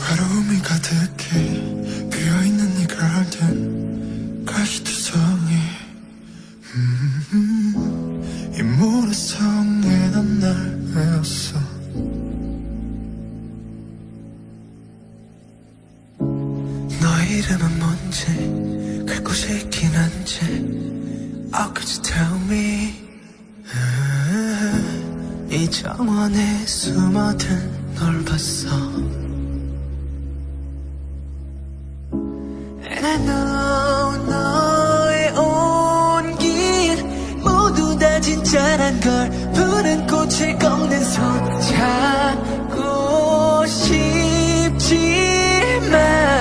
외로움이 가득해 비어있는 이 garden 가시투성이 이 모래성에 넌 날 외웠어. 너의 이름은 뭔지 갈 곳이 있긴 한지 Oh could you tell me 이 정원에 숨어든 널 봤어. And I know 너의 온길 모두 다 진짜란 걸 푸른 꽃을 꺾는 손 잡고 싶지만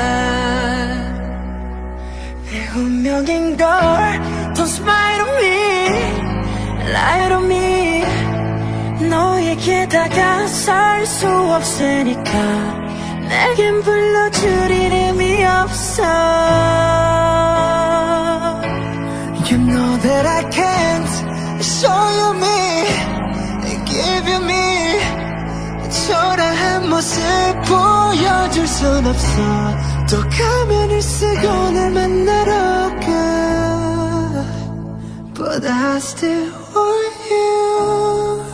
내 운명인 걸 Don't smile on me, lie to me. 너에게 다가설 수 없으니까 내겐 불러줄 이름이 없어. You know that I can't show you me, give you me. 초라한 모습 보여줄 순 없어. 또 가면을 쓰고 날 만나러 가 But I still want you.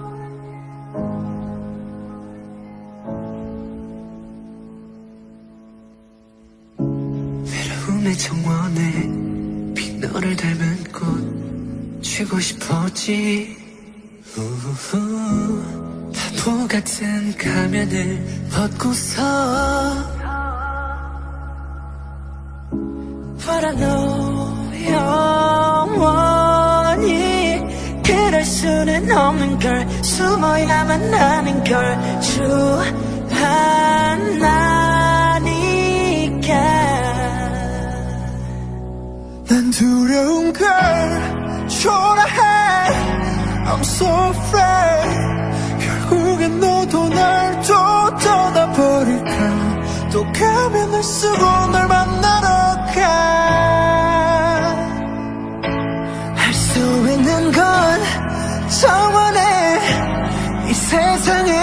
외로움의 정원에 빈 너를 닮은 꽃 쥐고 싶었지. 바보 같은 가면을 벗고서 But I know 영원히 그럴 수는 없는 걸 숨어야만 하는 걸 주하나니까 난 두려운 걸 초라해 I'm so afraid 결국엔 너도 날 또 떠나버릴까. 또 가면을 쓰고 널 만나러 가. 할 수 있는 건 정원에 이 세상에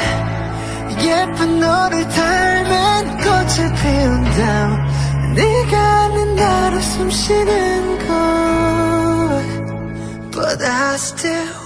예쁜 너를 닮은 꽃을 피운다. 네가 아는 나로 숨쉬는 곳 But I still